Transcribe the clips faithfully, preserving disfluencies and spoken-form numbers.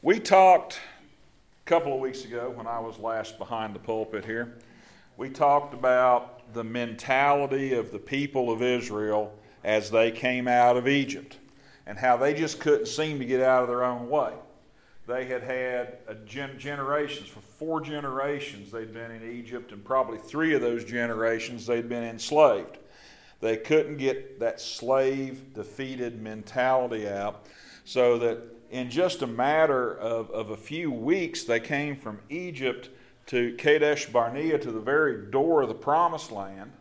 We talked a couple of weeks ago when I was last behind the pulpit here. We talked about the mentality of the people of Israel as they came out of Egypt and how they just couldn't seem to get out of their own way. They had had a gen- generations, for four generations they'd been in Egypt, and probably three of those generations they'd been enslaved. They couldn't get that slave defeated mentality out, so that in just a matter of, of a few weeks, they came from Egypt to Kadesh Barnea, to the very door of the Promised Land.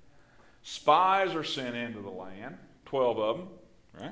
Spies are sent into the land, twelve of them, right?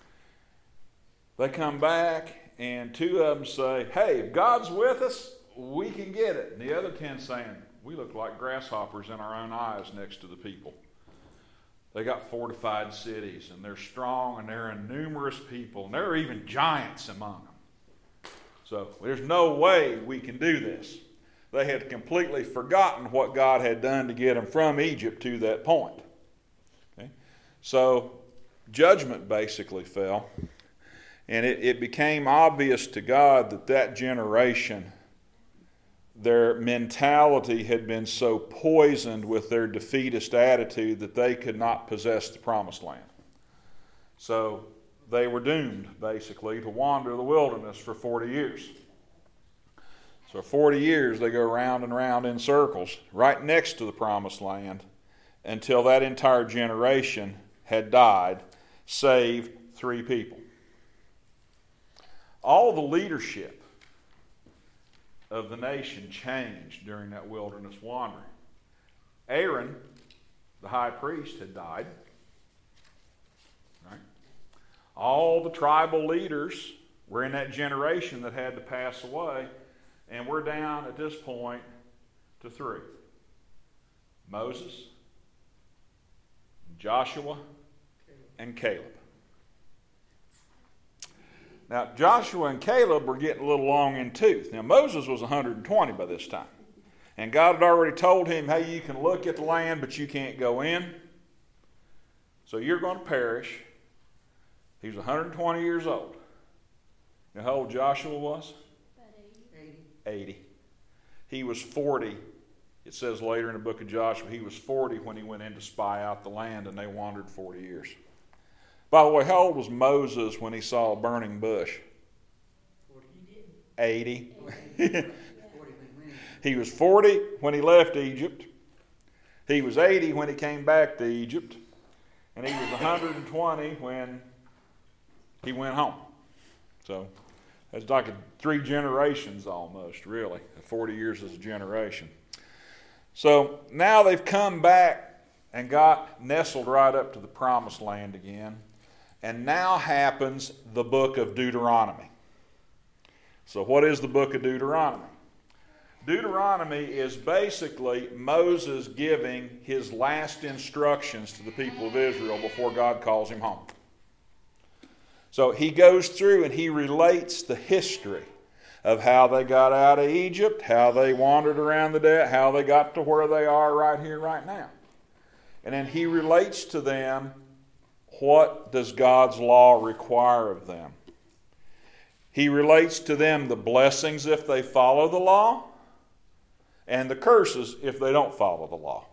They come back, and two of them say, hey, if God's with us, we can get it. And the other ten saying, we look like grasshoppers in our own eyes next to the people. They got fortified cities, and they're strong, and they're a numerous people, and there are even giants among them. So there's no way we can do this. They had completely forgotten what God had done to get them from Egypt to that point. Okay? So judgment basically fell, and it, it became obvious to God that that generation, their mentality had been so poisoned with their defeatist attitude that they could not possess the Promised Land. So they were doomed, basically, to wander the wilderness for forty years. So forty years they go round and round in circles, right next to the Promised Land, until that entire generation had died, save three people. All the leadership of the nation changed during that wilderness wandering. Aaron, the high priest, had died. Right? All the tribal leaders were in that generation that had to pass away, and we're down at this point to three. Moses, Joshua, and Caleb. Now, Joshua and Caleb were getting a little long in tooth. Now, Moses was one hundred twenty by this time. And God had already told him, hey, you can look at the land, but you can't go in. So you're going to perish. He was one hundred twenty years old. You know how old Joshua was? eighty. eighty. He was forty. It says later in the book of Joshua, he was forty when he went in to spy out the land, and they wandered forty years. By the way, how old was Moses when he saw a burning bush? eighty. He was forty when he left Egypt. He was eighty when he came back to Egypt. And he was one hundred twenty when he went home. So that's like a, three generations almost, really. forty years is a generation. So now they've come back and got nestled right up to the Promised Land again. And now happens the book of Deuteronomy. So what is the book of Deuteronomy? Deuteronomy is basically Moses giving his last instructions to the people of Israel before God calls him home. So he goes through and he relates the history of how they got out of Egypt, how they wandered around the desert, how they got to where they are right here, right now. And then he relates to them, what does God's law require of them? He relates to them the blessings if they follow the law, and the curses if they don't follow the law.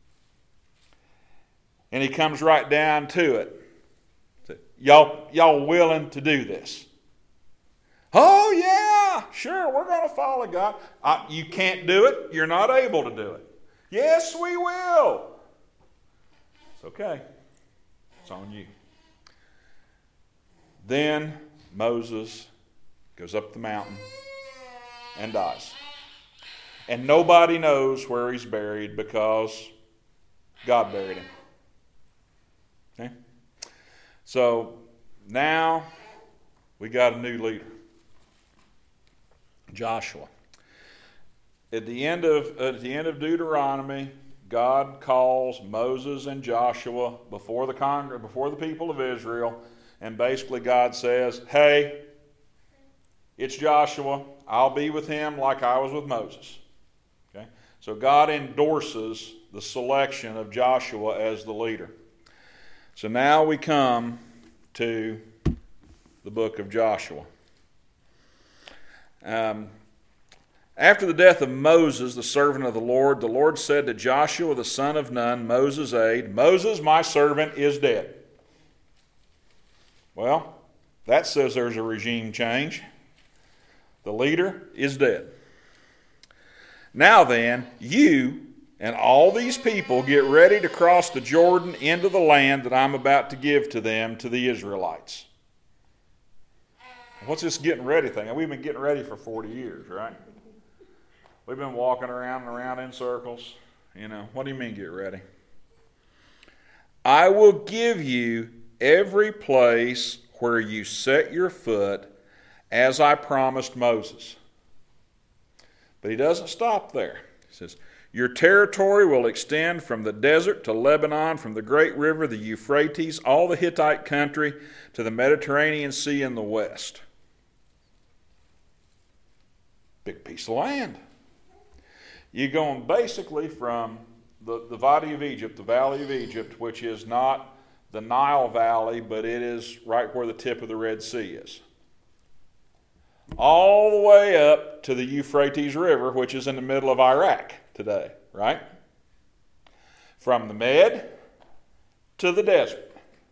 And he comes right down to it. Y'all, y'all willing to do this? Oh yeah, sure, we're going to follow God. Uh, you can't do it. You're not able to do it. Yes, we will. It's okay. It's on you. Then Moses goes up the mountain and dies. And nobody knows where he's buried because God buried him. Okay? So now we got a new leader, Joshua. At the end of at the end of Deuteronomy, God calls Moses and Joshua before the Congress, before the people of Israel, and basically God says, hey, it's Joshua. I'll be with him like I was with Moses. Okay? So God endorses the selection of Joshua as the leader. So now we come to the book of Joshua. Um, After the death of Moses, the servant of the Lord, the Lord said to Joshua, the son of Nun, Moses' aide, Moses, my servant, is dead. Well, that says there's a regime change. The leader is dead. Now then, you and all these people get ready to cross the Jordan into the land that I'm about to give to them, to the Israelites. What's this getting ready thing? We've been getting ready for forty years, right? We've been walking around and around in circles. You know, what do you mean get ready? I will give you every place where you set your foot, as I promised Moses. But he doesn't stop there. He says, your territory will extend from the desert to Lebanon, from the great river, the Euphrates, all the Hittite country, to the Mediterranean Sea in the west. Big piece of land. You're going basically from the, the Valley of Egypt, the Valley of Egypt, which is not the Nile Valley, but it is right where the tip of the Red Sea is, all the way up to the Euphrates River, which is in the middle of Iraq today, right? From the Med to the desert.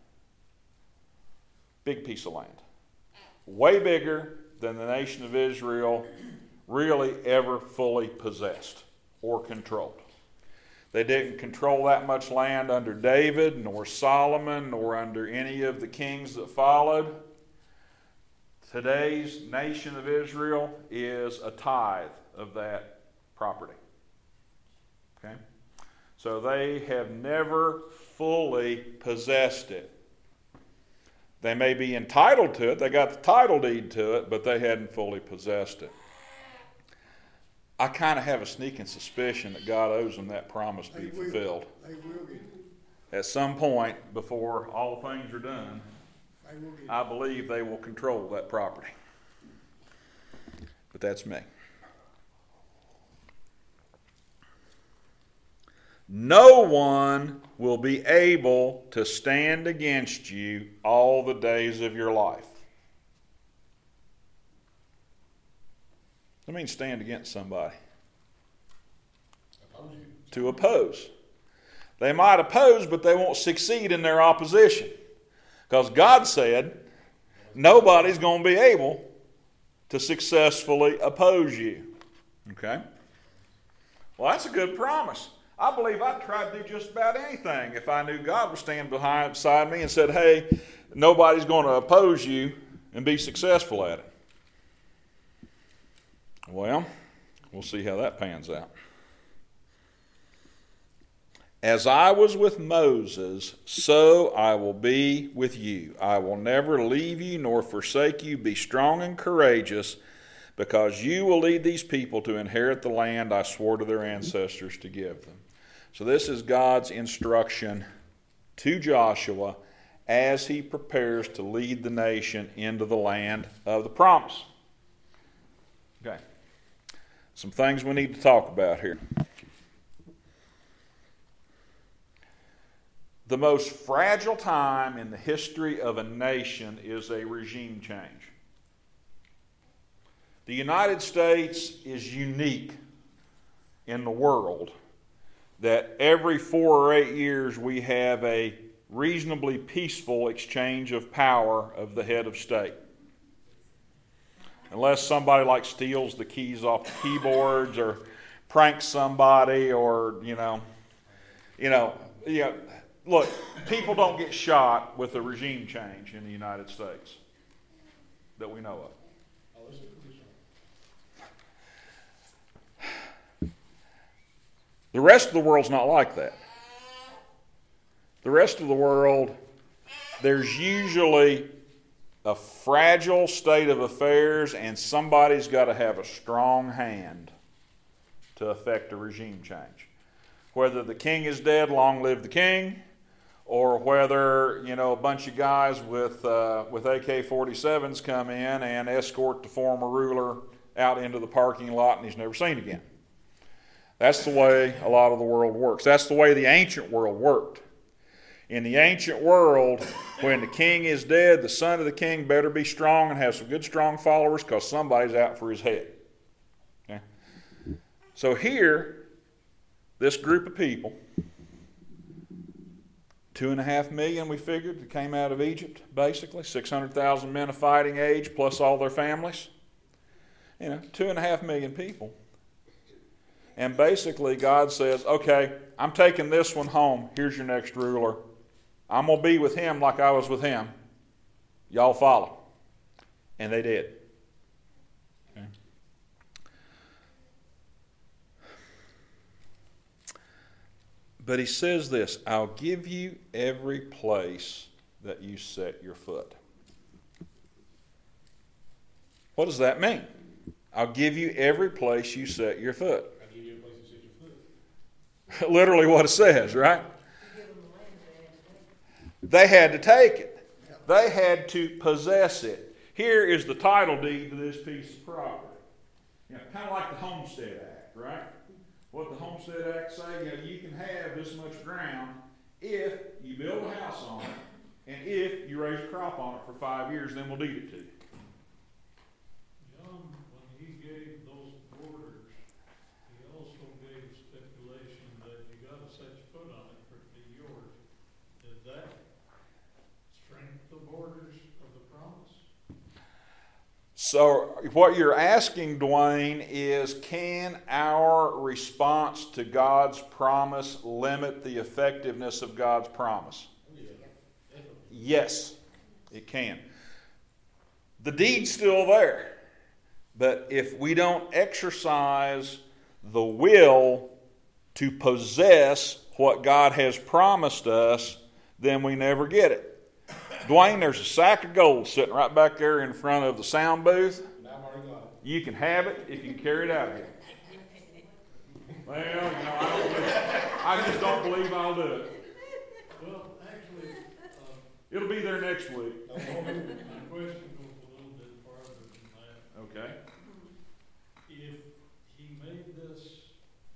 Big piece of land. Way bigger than the nation of Israel really ever fully possessed or controlled. They didn't control that much land under David, nor Solomon, nor under any of the kings that followed. Today's nation of Israel is a tithe of that property. Okay? So they have never fully possessed it. They may be entitled to it. They got the title deed to it, but they hadn't fully possessed it. I kind of have a sneaking suspicion that God owes them that promise to be fulfilled. They will get it. At some point before all things are done, They will get it. I believe they will control that property. But that's me. No one will be able to stand against you all the days of your life. That means stand against somebody. Oppose you. To oppose. They might oppose, but they won't succeed in their opposition. Because God said, nobody's going to be able to successfully oppose you. Okay? Well, that's a good promise. I believe I'd try to do just about anything if I knew God was standing behind, beside me and said, hey, nobody's going to oppose you and be successful at it. Well, we'll see how that pans out. As I was with Moses, so I will be with you. I will never leave you nor forsake you. Be strong and courageous, because you will lead these people to inherit the land I swore to their ancestors to give them. So this is God's instruction to Joshua as he prepares to lead the nation into the land of the promise. Okay. Some things we need to talk about here. The most fragile time in the history of a nation is a regime change. The United States is unique in the world that every four or eight years we have a reasonably peaceful exchange of power of the head of state. Unless somebody like steals the keys off the keyboards or pranks somebody or, you know, you know, you know, look, people don't get shot with a regime change in the United States that we know of. The rest of the world's not like that. The rest of the world, there's usually a fragile state of affairs, and somebody's got to have a strong hand to effect a regime change. Whether the king is dead, long live the king, or whether, you know, a bunch of guys with uh, with A K forty-sevens come in and escort the former ruler out into the parking lot and he's never seen again. That's the way a lot of the world works. That's the way the ancient world worked. In the ancient world, when the king is dead, the son of the king better be strong and have some good strong followers because somebody's out for his head. Okay? So here, this group of people, two and a half million we figured that came out of Egypt, basically, six hundred thousand men of fighting age plus all their families. You know, two and a half million people. And basically God says, okay, I'm taking this one home. Here's your next ruler. I'm going to be with him like I was with him. Y'all follow. And they did. Okay. But he says this, I'll give you every place that you set your foot. What does that mean? I'll give you every place you set your foot. I'll give you every place you set your foot. Literally what it says, right? They had to take it. They had to possess it. Here is the title deed to this piece of property. You know, kind of like the Homestead Act, right? What the Homestead Act say, you know, you can have this much ground if you build a house on it and if you raise a crop on it for five years, then we'll deed it to you. John, when he gave those borders, he also gave a stipulation that you got to set your foot on it for it to be yours. Did that strengthen the borders of the promise? So what you're asking, Dwayne, is can our response to God's promise limit the effectiveness of God's promise? Yeah, definitely. Yes, it can. The deed's still there. But if we don't exercise the will to possess what God has promised us, then we never get it. Dwayne, there's a sack of gold sitting right back there in front of the sound booth. I've already got it. You can have it if you can carry it out of here. Well, you know, I, don't believe, I just don't believe I'll do it. Well, actually, uh, It'll be there next week. my question goes a little bit farther than that. Okay. If he made this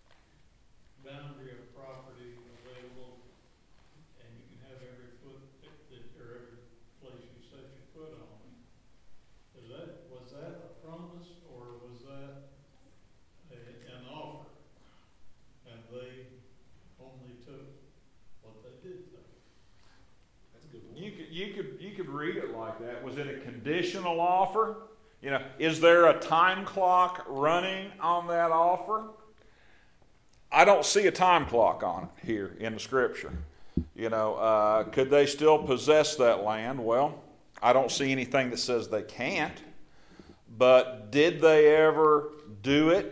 boundary of property available, and you can have every foot that, or every place you set your foot on, is that, was that a promise or was that a, an offer? And they only took what they did take. That's a good one. You could, you could, you could read it like that. Was it a conditional offer? You know, is there a time clock running on that offer? I don't see a time clock on it here in the Scripture. You know, uh, could they still possess that land? Well, I don't see anything that says they can't. But did they ever do it?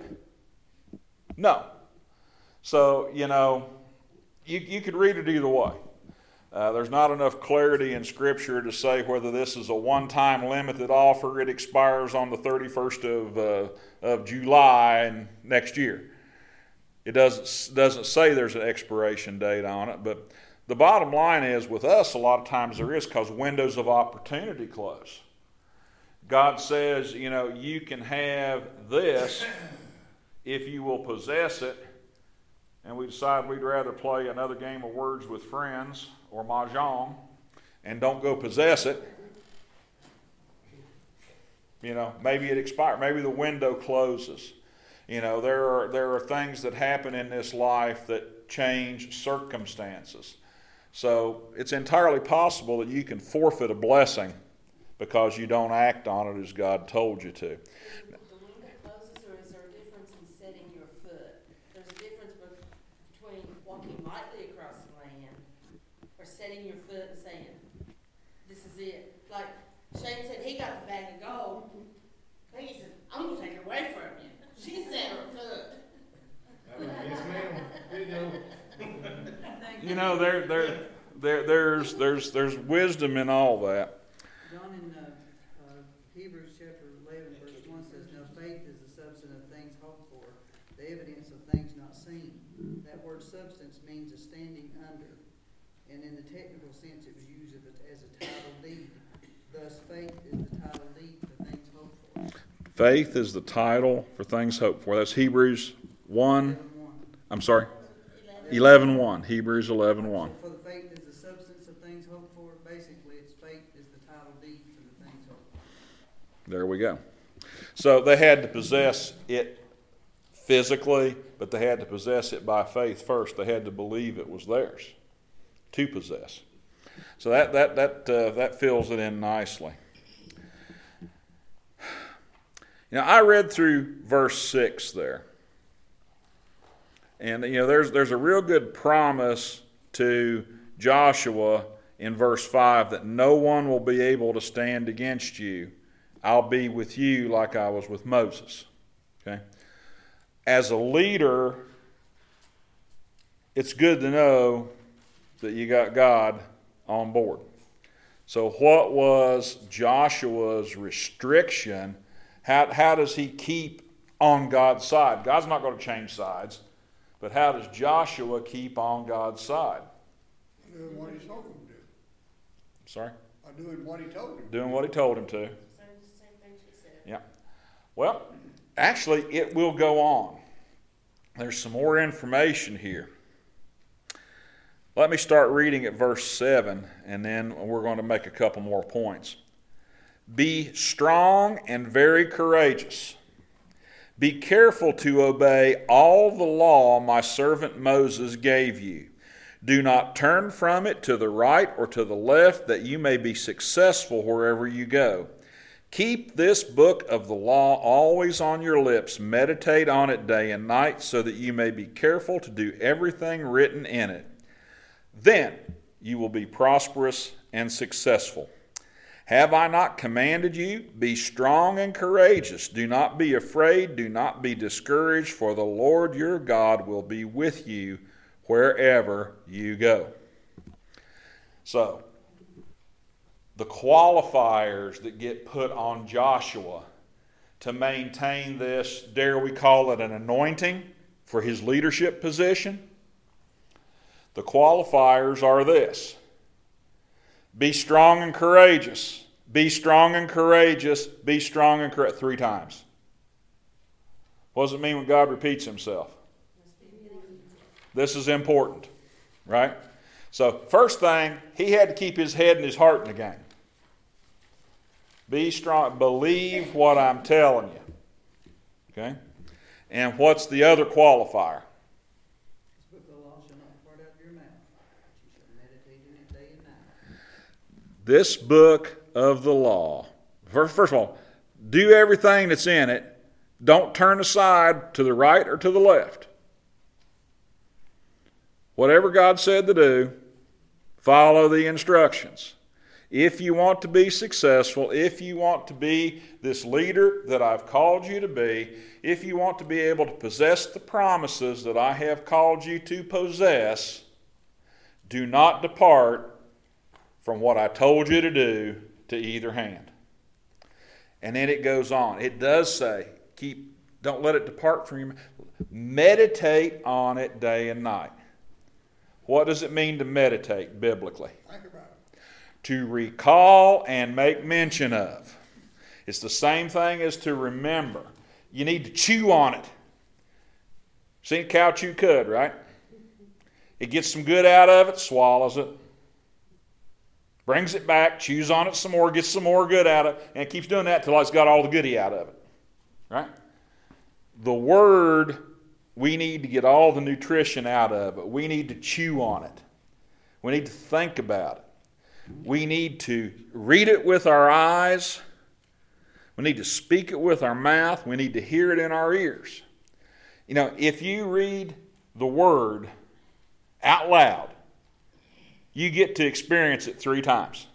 No. So, you know, you, you could read it either way. Uh, there's not enough clarity in Scripture to say whether this is a one-time limited offer. It expires on the thirty-first of, uh, of July and next year. It doesn't, doesn't say there's an expiration date on it, but the bottom line is with us a lot of times there is because windows of opportunity close. God says, you know, you can have this if you will possess it, and we decide we'd rather play another game of words with friends or mahjong and don't go possess it. You know, maybe it expired. Maybe the window closes. You know, there are there are things that happen in this life that change circumstances. So it's entirely possible that you can forfeit a blessing because you don't act on it as God told you to. The window closes, or is there a difference in setting your foot? There's a difference between walking lightly across the land or setting your foot and saying, this is it. Like Shane said, he got the bag of gold. Peggy said, I'm going to take it away from you. She set her foot. Yes, ma'am. Video. You know, there there there there's there's there's wisdom in all that. John, in uh, uh, Hebrews chapter eleven, verse one says, now faith is the substance of things hoped for, the evidence of things not seen. That word substance means a standing under. And in the technical sense, it was used as a title deed. Thus, faith is the title deed for things hoped for. Faith is the title for things hoped for. That's Hebrews one. I'm sorry. eleven one. Hebrews eleven one. For the faith is the substance There we go. So they had to possess it physically, but they had to possess it by faith first. They had to believe it was theirs to possess. So that that that uh, that fills it in nicely. You know, I read through verse six there, and you know, there's there's a real good promise to Joshua in verse five that no one will be able to stand against you. I'll be with you like I was with Moses. Okay. As a leader, it's good to know that you got God on board. So what was Joshua's restriction? How, how does he keep on God's side? God's not going to change sides, but how does Joshua keep on God's side? Doing what he told him to do. Sorry? By doing what he told him to. Doing what he told him to. Same, same thing she said. Yeah. Well, actually, it will go on. There's some more information here. Let me start reading at verse seven, and then we're going to make a couple more points. Be strong and very courageous. Be careful to obey all the law my servant Moses gave you. Do not turn from it to the right or to the left, that you may be successful wherever you go. Keep this book of the law always on your lips. Meditate on it day and night, so that you may be careful to do everything written in it. Then you will be prosperous and successful. Have I not commanded you? Be strong and courageous. Do not be afraid. Do not be discouraged, for the Lord your God will be with you wherever you go. So, the qualifiers that get put on Joshua to maintain this, dare we call it an anointing for his leadership position, the qualifiers are this. Be strong and courageous. Be strong and courageous. Be strong and courageous. Three times. What does it mean when God repeats himself? This is important, right? So, first thing, he had to keep his head and his heart in the game. Be strong. Believe what I'm telling you. Okay? And what's the other qualifier? This book of the law shall not depart out of your mouth, but you shall meditate in it day and night. This book of the law. First, first of all, do everything that's in it. Don't turn aside to the right or to the left. Whatever God said to do, follow the instructions. If you want to be successful, if you want to be this leader that I've called you to be, if you want to be able to possess the promises that I have called you to possess, do not depart from what I told you to do to either hand. And then it goes on. It does say, keep, don't let it depart from you. Meditate on it day and night. What does it mean to meditate biblically? Think about it. To recall and make mention of. It's the same thing as to remember. You need to chew on it. Seen a cow chew cud, right? It gets some good out of it, swallows it. Brings it back, chews on it some more, gets some more good out of it, and it keeps doing that until it's got all the goodie out of it. Right? The Word, we need to get all the nutrition out of it. We need to chew on it. We need to think about it. We need to read it with our eyes. We need to speak it with our mouth. We need to hear it in our ears. You know, if you read the Word out loud, you get to experience it three times.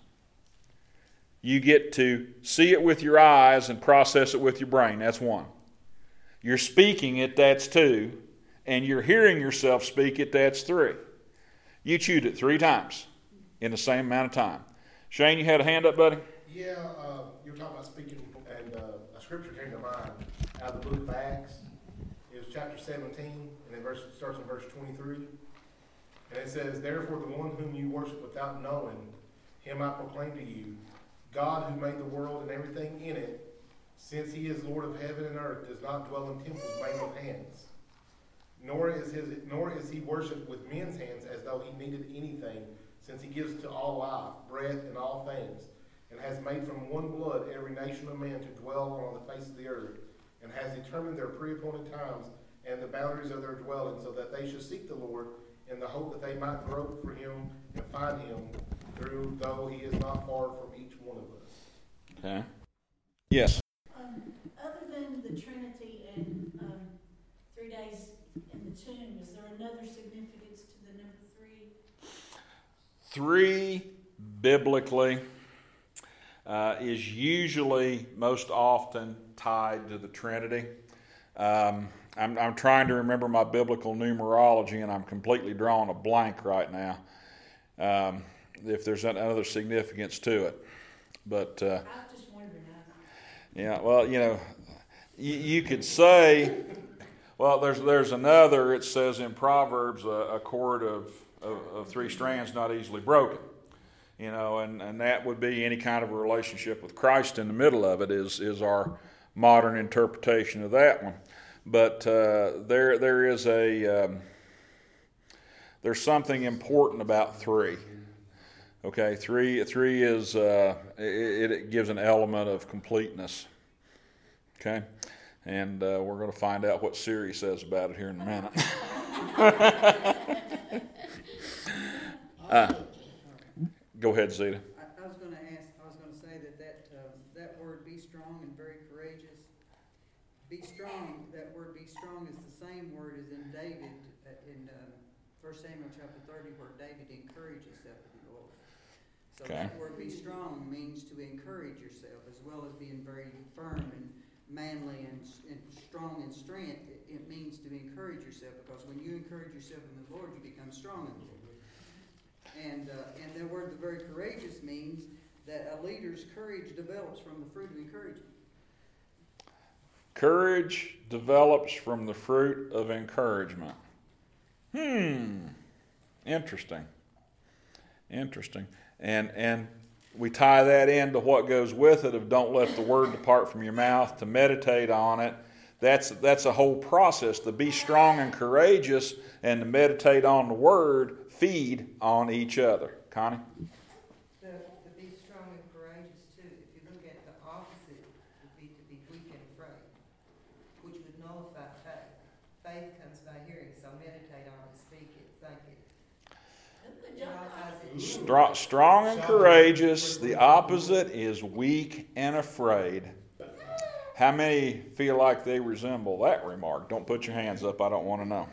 You get to see it with your eyes and process it with your brain. That's one. You're speaking it, that's two. And you're hearing yourself speak it, that's three. You chewed it three times in the same amount of time. Shane, you had a hand up, buddy? Yeah, uh, you were talking about speaking, and uh, a scripture came to mind out of the book of Acts. It was chapter seventeen, and it, verse, it starts in verse twenty-three. And it says, therefore the one whom you worship without knowing, him I proclaim to you, God who made the world and everything in it, since he is Lord of heaven and earth, does not dwell in temples made with hands. Nor is his, nor is he worshipped with men's hands as though he needed anything, since he gives to all life, breath, and all things. and has made from one blood every nation of men to dwell on the face of the earth, and has determined their pre-appointed times and the boundaries of their dwelling, so that they should seek the Lord in the hope that they might grope for him and find him, through though he is not far from each one of us. Okay. Yes. Um, other than the Trinity and um, three days in the tomb, is there another significance to the number three? Three, biblically, uh, is usually most often tied to the Trinity. Um, I'm, I'm trying to remember my biblical numerology, and I'm completely drawing a blank right now. Um, if there's another significance to it, but uh, I was just wondering. yeah, well, you know, you, you could say, well, there's there's another. It says in Proverbs, a, a cord of, of of three strands not easily broken. You know, and, and that would be any kind of a relationship with Christ in the middle of it is is our modern interpretation of that one. But uh, there there is a um, there's something important about three. Okay, three three is uh, it, it gives an element of completeness. Okay, and uh, we're going to find out what Siri says about it here in a minute. uh, go ahead, Zeta. I, I was gonna ask, I was gonna say that that, uh, that word be strong and very courageous. Be strong, that word be strong is the same word as in David, uh, in, um, First Samuel chapter thirty, where David encouraged himself in the Lord. So Okay. that word be strong means to encourage yourself, as well as being very firm and manly and, and strong in strength. It, it means to encourage yourself, because when you encourage yourself in the Lord, you become strong in the Lord. And uh, and the word the very courageous means that a leader's courage develops from the fruit of encouragement. Courage develops from the fruit of encouragement. Hmm. Interesting. Interesting. And and we tie that into what goes with it of don't let the word depart from your mouth, to meditate on it. That's that's a whole process. To be strong and courageous and to meditate on the word feed on each other. Connie? The, to be strong and courageous too, if you look at the opposite, would be to be weak and afraid, which would nullify faith. Faith comes by hearing, so meditate on it, speak it, think it. Good It job. all ties in. Strong, strong and courageous. The opposite is weak and afraid. How many feel like they resemble that remark? Don't put your hands up. I don't want to know.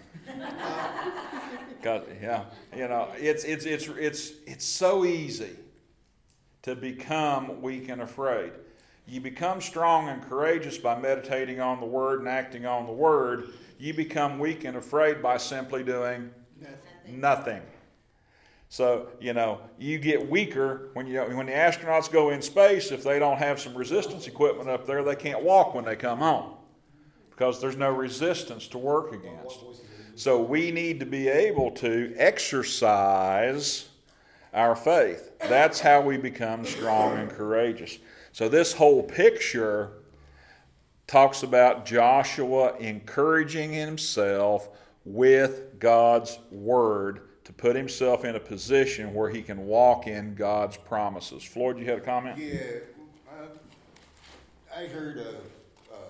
Cause, yeah, you know, it's it's it's it's it's so easy to become weak and afraid. You become strong and courageous by meditating on the Word and acting on the Word. You become weak and afraid by simply doing Nothing. nothing. So, you know, you get weaker when you when the astronauts go in space. If they don't have some resistance equipment up there, they can't walk when they come home because there's no resistance to work against. So we need to be able to exercise our faith. That's how we become strong and courageous. So this whole picture talks about Joshua encouraging himself with God's Word to put himself in a position where he can walk in God's promises. Floyd, you had a comment? Yeah, I, I heard a, a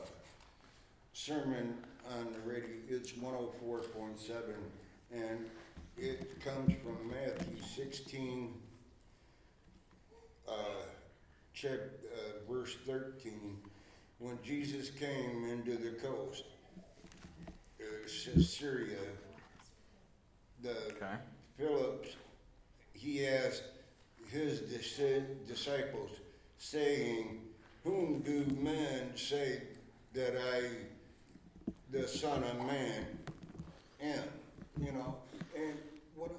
sermon on the radio. It's one oh four point seven, and it comes from Matthew sixteen, uh, check uh, verse thirteen. When Jesus came into the coast, uh, Caesarea, the Okay. Philip, he asked his dis- disciples, saying, "Whom do men say that I, the Son of Man, am?" You know, and what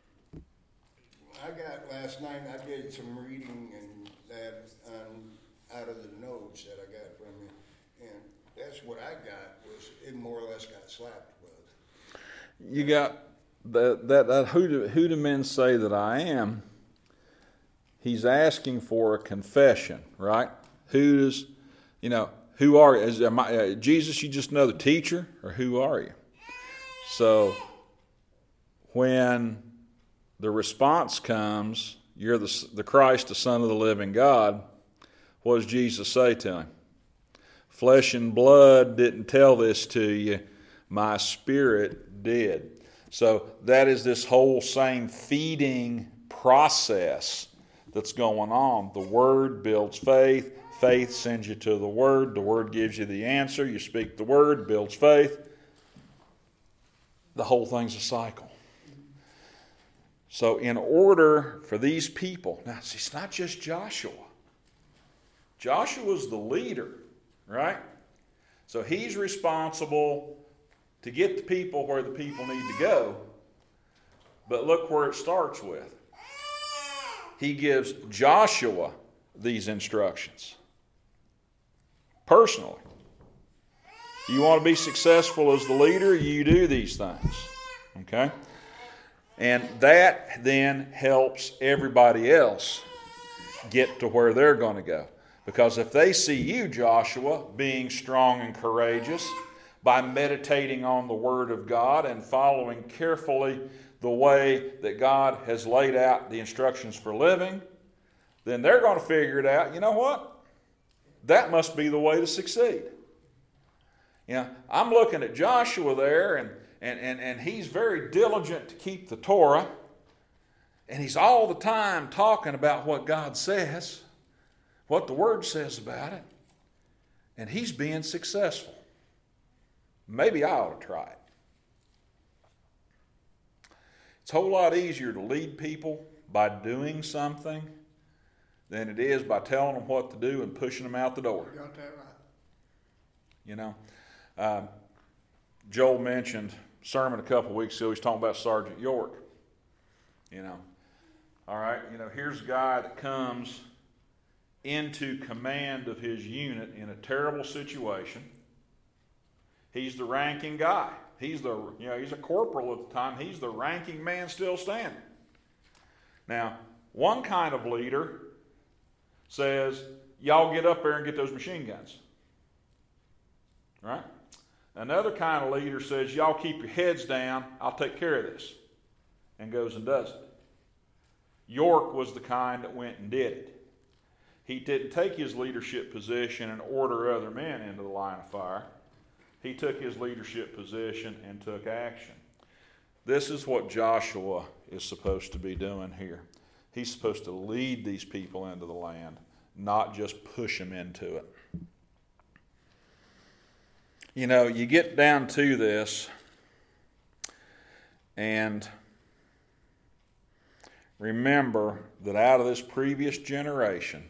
I got last night, I did some reading and that on out of the notes that I got from you, and that's what I got was it more or less got slapped with. You got that, that, that who, do, who do men say that I am? He's asking for a confession, right? Who's, you know, who are you? Is, am I, uh, Jesus, you just another teacher, or who are you? So when the response comes, you're the, the Christ, the Son of the living God, what does Jesus say to him? Flesh and blood didn't tell this to you, my spirit did. So that is this whole same feeding process that's going on. The Word builds faith. Faith sends you to the Word. The Word gives you the answer. You speak the Word, builds faith. The whole thing's a cycle. So in order for these people, now see, it's not just Joshua. Joshua's the leader, right? So he's responsible to get the people where the people need to go. But look where it starts with. He gives Joshua these instructions. Personally. You want to be successful as the leader, you do these things. Okay? And that then helps everybody else get to where they're going to go. Because if they see you, Joshua, being strong and courageous, by meditating on the Word of God and following carefully the way that God has laid out the instructions for living, then they're going to figure it out. You know what? That must be the way to succeed. You know, I'm looking at Joshua there, and, and, and, and he's very diligent to keep the Torah, and he's all the time talking about what God says, what the Word says about it, and he's being successful. Maybe I ought to try it. It's a whole lot easier to lead people by doing something than it is by telling them what to do and pushing them out the door. You got that right. You know, uh, Joel mentioned a sermon a couple of weeks ago. He's talking about Sergeant York. You know, all right, you know, here's a guy that comes into command of his unit in a terrible situation. He's the ranking guy. He's the, you know, he's a corporal at the time. He's the ranking man still standing. Now, one kind of leader says, y'all get up there and get those machine guns. Right? Another kind of leader says, y'all keep your heads down, I'll take care of this. And goes and does it. York was the kind that went and did it. He didn't take his leadership position and order other men into the line of fire. He took his leadership position and took action. This is what Joshua is supposed to be doing here. He's supposed to lead these people into the land, not just push them into it. You know, you get down to this, and remember that out of this previous generation,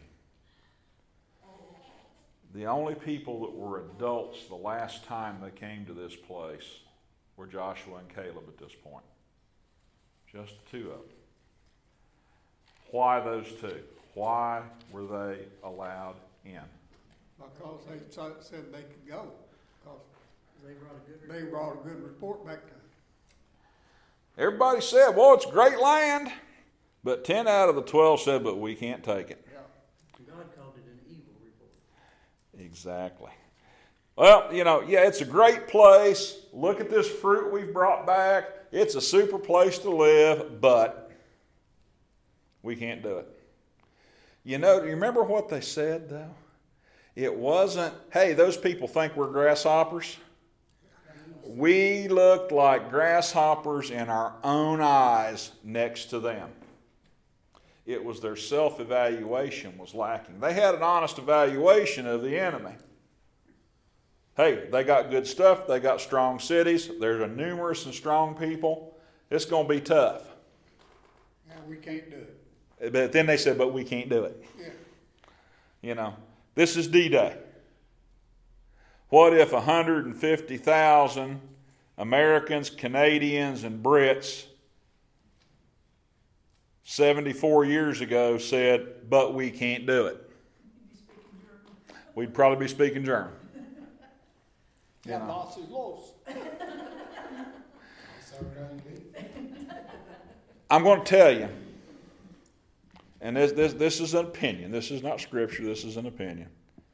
the only people that were adults the last time they came to this place were Joshua and Caleb at this point. Just the two of them. Why those two? Why were they allowed in? Because they so- said they could go. Because They brought a good they brought a good report back to them. Everybody said, well, it's great land. But ten out of the twelve said, but we can't take it. Yeah. God called it an evil report. Exactly. Well, you know, yeah, it's a great place. Look at this fruit we've brought back. It's a super place to live, but we can't do it. You know, do you remember what they said, though? It wasn't, hey, those people think we're grasshoppers. We looked like grasshoppers in our own eyes next to them. It was their self-evaluation was lacking. They had an honest evaluation of the enemy. Hey, they got good stuff. They got strong cities. There's a numerous and strong people. It's going to be tough. Yeah, we can't do it. But then they said, but we can't do it. Yeah. You know, this is D-Day. What if one hundred fifty thousand Americans, Canadians, and Brits seventy-four years ago said, but we can't do it? We'd probably be speaking German. You Yeah, know. loss is loss. I'm going to tell you, and this, this, this is an opinion. This is not scripture. This is an opinion.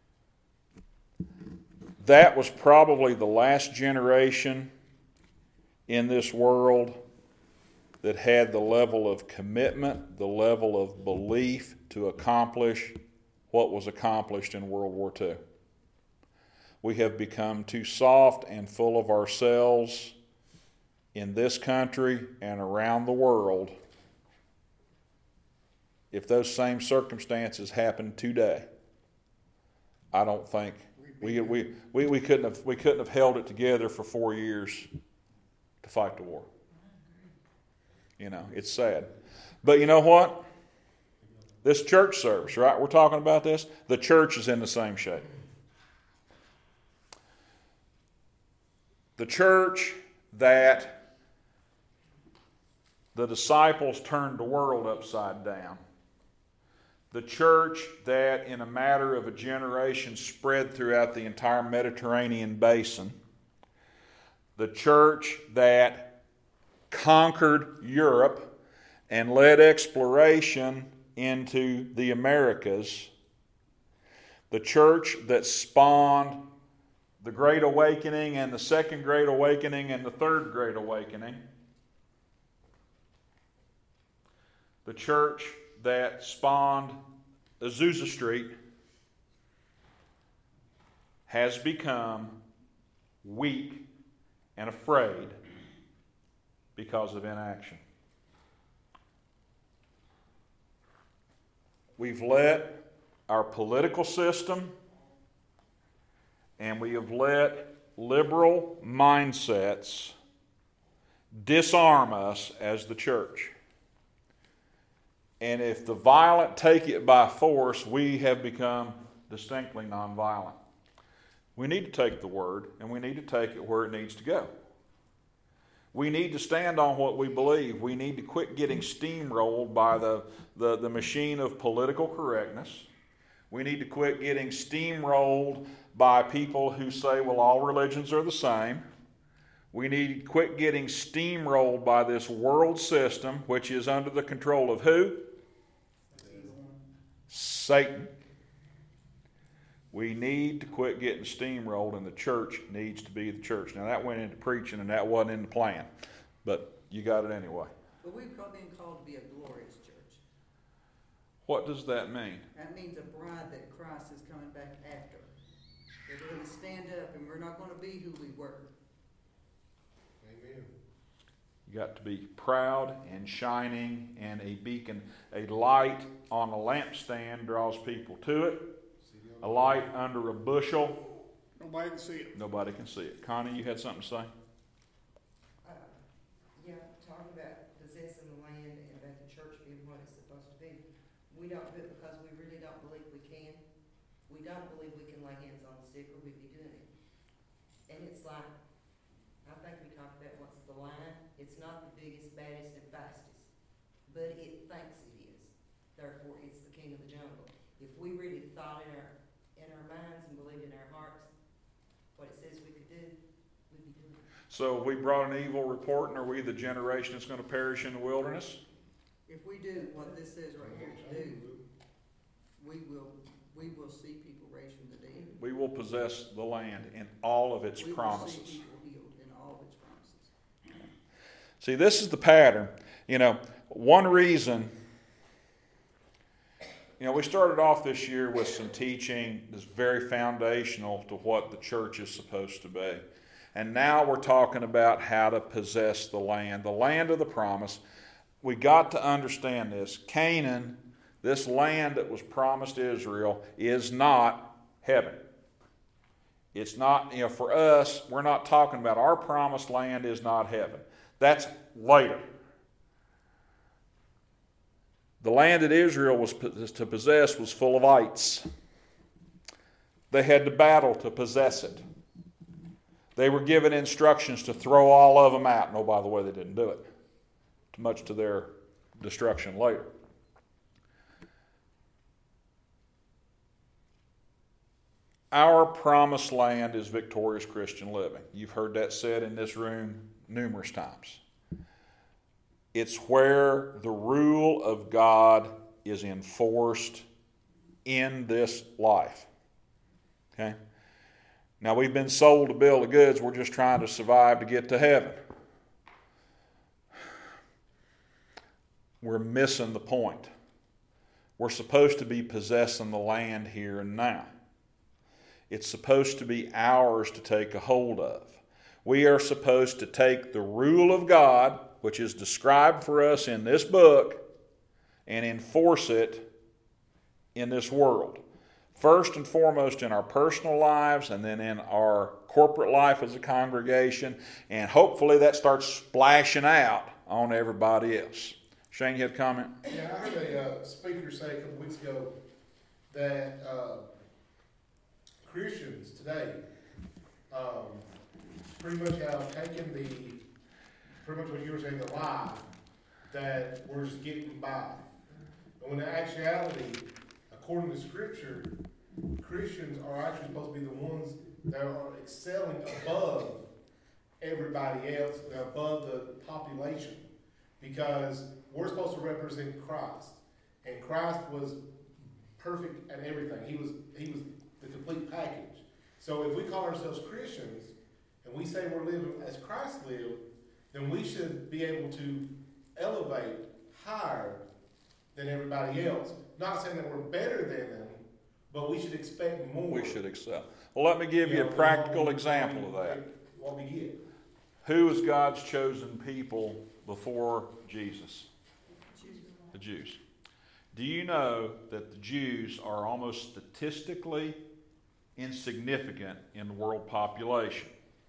That was probably the last generation in this world that had the level of commitment, the level of belief to accomplish what was accomplished in World War Two. We have become too soft and full of ourselves in this country and around the world. If those same circumstances happened today, I don't think we, we, we, we couldn't have we couldn't have held it together for four years to fight the war. You know, it's sad. But you know what? This church service, right? We're talking about this. The church is in the same shape. The church that the disciples turned the world upside down. The church that in a matter of a generation spread throughout the entire Mediterranean basin. The church that conquered Europe and led exploration into the Americas. The church that spawned the Great Awakening and the Second Great Awakening and the Third Great Awakening. The church that spawned Azusa Street has become weak and afraid because of inaction. We've let our political system and we have let liberal mindsets disarm us as the church. And if the violent take it by force, we have become distinctly nonviolent. We need to take the word, and we need to take it where it needs to go. We need to stand on what we believe. We need to quit getting steamrolled by the, the, the machine of political correctness. We need to quit getting steamrolled by people who say, well, all religions are the same. We need to quit getting steamrolled by this world system, which is under the control of who? Satan. We need to quit getting steamrolled, and the church needs to be the church. Now, that went into preaching, and that wasn't in the plan, but you got it anyway. But we've been called to be a glorious church. What does that mean? That means a bride that Christ is coming back after. That we're going to stand up, and we're not going to be who we were. Amen. You got to be proud and shining and a beacon. A light on a lampstand draws people to it. A light under a bushel. Nobody can see it. Nobody can see it. Connie, you had something to say? Uh, yeah, talking about possessing the land and about the church being what it's supposed to be. We don't do it because we really don't believe we can. We don't believe we can lay hands on the sick or we'd be doing it. And it's like, I think we talked about what's the line. It's not the biggest, baddest, and fastest, but it thinks it is. Therefore, it's the king of the jungle. If we really thought in our in our minds and believed in our hearts what it says we could do, we'd be doing it. So if we brought an evil report, and are we the generation that's going to perish in the wilderness? If we do what this says right here to do, we will we will see people raised from the dead. We will possess the land in all of its we promises. will see people healed in all of its promises. See, this is the pattern. You know, one reason... You know, we started off this year with some teaching that's very foundational to what the church is supposed to be. And now we're talking about how to possess the land, the land of the promise. We got to understand this. Canaan, this land that was promised Israel, is not heaven. It's not, you know, for us, we're not talking about our promised land is not heaven. That's later. The land that Israel was to possess was full of ites. They had to battle to possess it. They were given instructions to throw all of them out. No, by the way, they didn't do it, much to their destruction later. Our promised land is victorious Christian living. You've heard that said in this room numerous times. It's where the rule of God is enforced in this life. Okay? Now, we've been sold a bill of goods. We're just trying to survive to get to heaven. we're missing the point. We're supposed to be possessing the land here and now. It's supposed to be ours to take a hold of. We are supposed to take the rule of God, which is described for us in this book, and enforce it in this world. First and foremost in our personal lives, and then in our corporate life as a congregation, and hopefully that starts splashing out on everybody else. Shane, you have a comment? Yeah, I heard a uh, speaker say a couple weeks ago that uh, Christians today um, pretty much have taken the, pretty much what you were saying, the lie that we're just getting by. And when in actuality, according to Scripture, Christians are actually supposed to be the ones that are excelling above everybody else, above the population, because we're supposed to represent Christ, and Christ was perfect at everything. He was he was the complete package. So if we call ourselves Christians and we say we're living as Christ lived, then we should be able to elevate higher than everybody else. Not saying that we're better than them, but we should expect more. We should excel. Well, let me give you, you know, a practical we, example of that. What we get. Who was God's chosen people before Jesus? The Jews. Do you know that the Jews are almost statistically insignificant in the world population?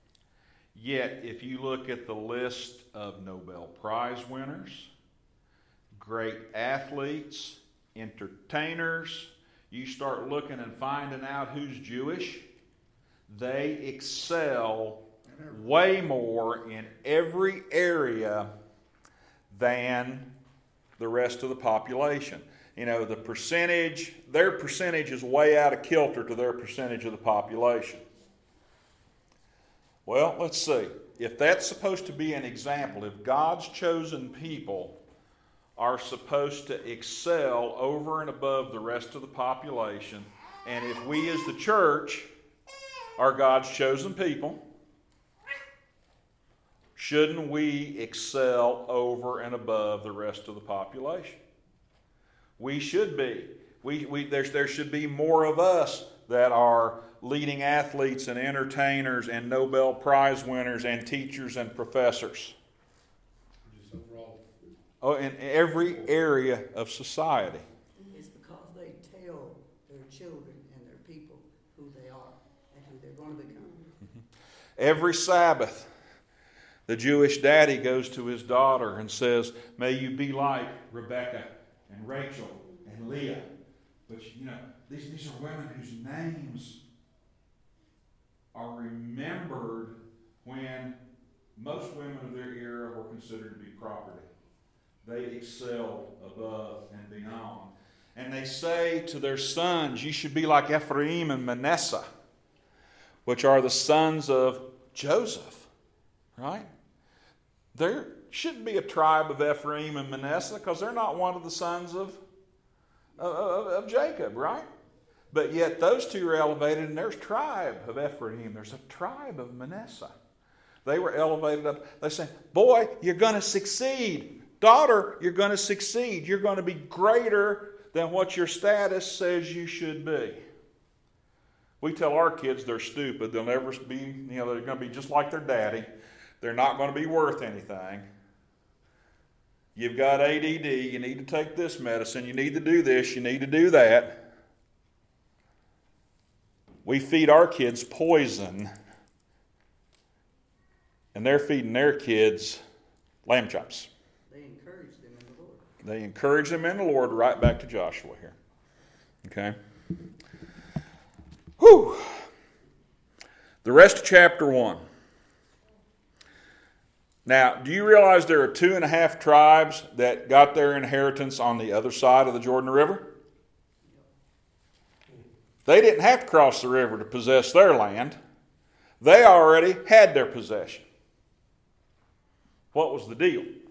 Yet, if you look at the list of Nobel Prize winners, great athletes, entertainers, you start looking and finding out who's Jewish, they excel way more in every area than the rest of the population. You know, the percentage, their percentage is way out of kilter to their percentage of the population. Well, let's see. If that's supposed to be an example, if God's chosen people are supposed to excel over and above the rest of the population, and if we as the church are God's chosen people, shouldn't we excel over and above the rest of the population? We should be. We, we, there's, there should be more of us that are leading athletes and entertainers and Nobel Prize winners and teachers and professors. Just overall. Oh, in every area of society. It's because they tell their children and their people who they are and who they're going to become. Every Sabbath, the Jewish daddy goes to his daughter and says, may you be like Rebecca and Rachel and Leah. But, you know, these, these are women whose names are remembered when most women of their era were considered to be property. They excelled above and beyond. And they say to their sons, you should be like Ephraim and Manasseh, which are the sons of Joseph, right? There shouldn't be a tribe of Ephraim and Manasseh because they're not one of the sons of, of, of Jacob, right? But yet those two are elevated, and there's a tribe of Ephraim. There's a tribe of Manasseh. They were elevated up. They say, boy, you're going to succeed. Daughter, you're going to succeed. You're going to be greater than what your status says you should be. We tell our kids they're stupid. They'll never be, you know, they're going to be just like their daddy. They're not going to be worth anything. You've got A D D. You need to take this medicine. You need to do this. You need to do that. We feed our kids poison, and they're feeding their kids lamb chops. They encourage them in the Lord. They encourage them in the Lord, right back to Joshua here. Okay? Whew. The rest of chapter one. Now, do you realize there are two and a half tribes that got their inheritance on the other side of the Jordan River? They didn't have to cross the river to possess their land. They already had their possession. What was the deal? You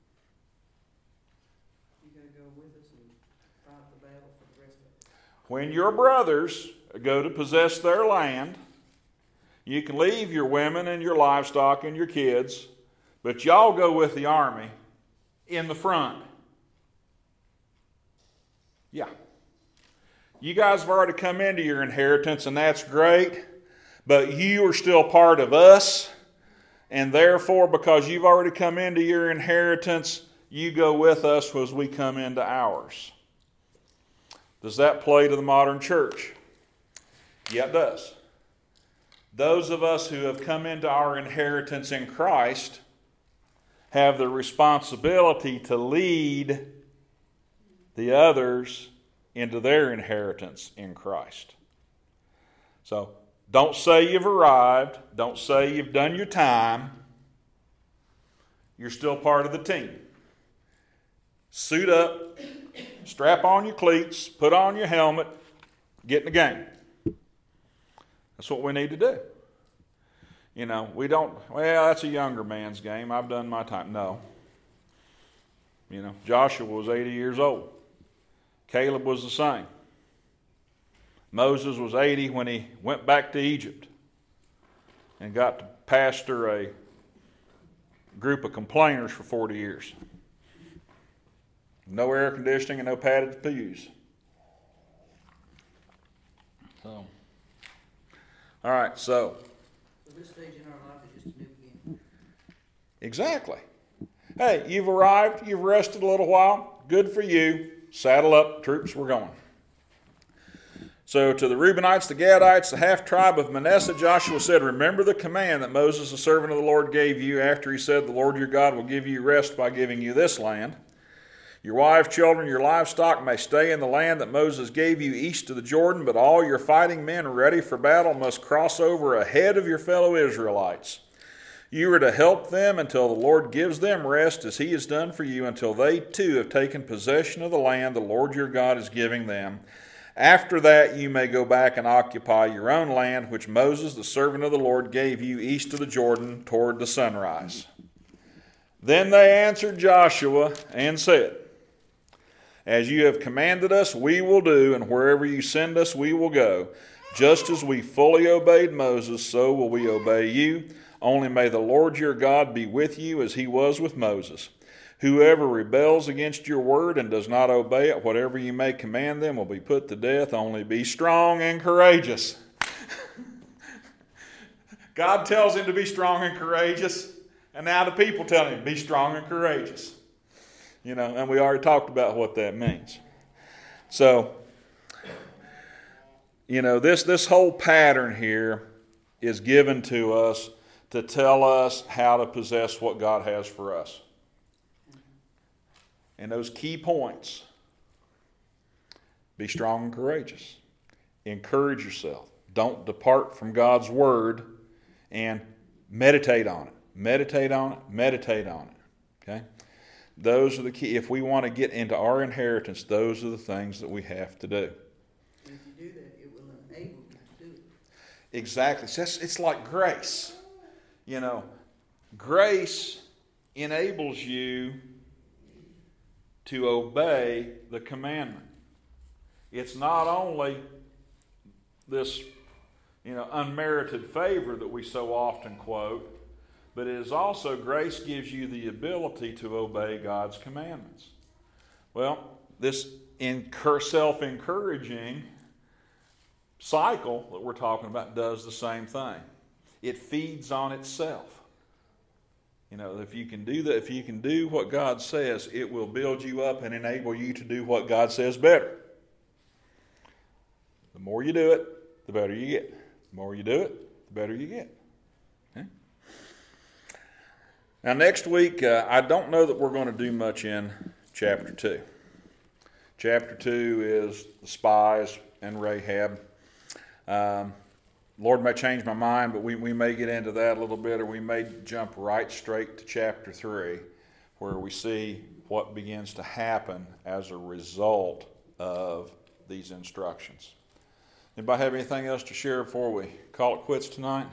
got to go with us and fight the battle for the rest of it. When your brothers go to possess their land, you can leave your women and your livestock and your kids, but y'all go with the army in the front. Yeah. You guys have already come into your inheritance, and that's great, but you are still part of us, and therefore, because you've already come into your inheritance, you go with us as we come into ours. Does that play to the modern church? Yeah, it does. Those of us who have come into our inheritance in Christ have the responsibility to lead the others into their inheritance in Christ. So, don't say you've arrived. Don't say you've done your time. You're still part of the team. Suit up, strap on your cleats, put on your helmet, get in the game. That's what we need to do. You know, we don't, well, that's a younger man's game. I've done my time. No. You know, Joshua was eighty years old. Caleb was the same. Moses was eighty when he went back to Egypt and got to pastor a group of complainers for forty years. No air conditioning and no padded pews. So, all right, so. So this stage in our life is just a new beginning. Exactly. Hey, you've arrived, you've rested a little while, good for you. Saddle up, troops, we're going. So to the Reubenites, the Gadites, the half-tribe of Manasseh, Joshua said, remember the command that Moses, the servant of the Lord, gave you after he said, the Lord your God will give you rest by giving you this land. Your wives, children, your livestock may stay in the land that Moses gave you east of the Jordan, but all your fighting men ready for battle must cross over ahead of your fellow Israelites. You are to help them until the Lord gives them rest as he has done for you, until they too have taken possession of the land the Lord your God is giving them. After that you may go back and occupy your own land, which Moses, the servant of the Lord, gave you east of the Jordan toward the sunrise. Then they answered Joshua and said, as you have commanded us, we will do, and wherever you send us, we will go. Just as we fully obeyed Moses, so will we obey you. Only may the Lord your God be with you as he was with Moses. Whoever rebels against your word and does not obey it, whatever you may command them, will be put to death. Only be strong and courageous. God tells him to be strong and courageous, and now the people tell him, be strong and courageous. You know, and we already talked about what that means. So, you know, this, this whole pattern here is given to us to tell us how to possess what God has for us. And those key points: be strong and courageous. Encourage yourself. Don't depart from God's word, and meditate on it. Meditate on it. Meditate on it. Okay? Those are the key. If we want to get into our inheritance, those are the things that we have to do. And if you do that, it will enable you to do it. Exactly. So it's, it's like grace. You know, grace enables you to obey the commandment. It's not only this, you know, unmerited favor that we so often quote, but it is also grace gives you the ability to obey God's commandments. Well, this self-encouraging cycle that we're talking about does the same thing. It feeds on itself. You know, if you can do that, if you can do what God says, it will build you up and enable you to do what God says better. The more you do it, the better you get. The more you do it, the better you get. Okay? Now, next week, uh, I don't know that we're going to do much in chapter two. Chapter two is the spies and Rahab. Um, Lord may change my mind, but we, we may get into that a little bit, or we may jump right straight to chapter three, where we see what begins to happen as a result of these instructions. Anybody have anything else to share before we call it quits tonight?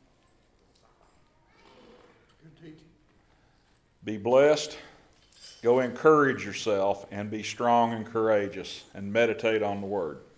Good teaching. Be blessed. Go encourage yourself and be strong and courageous and meditate on the Word.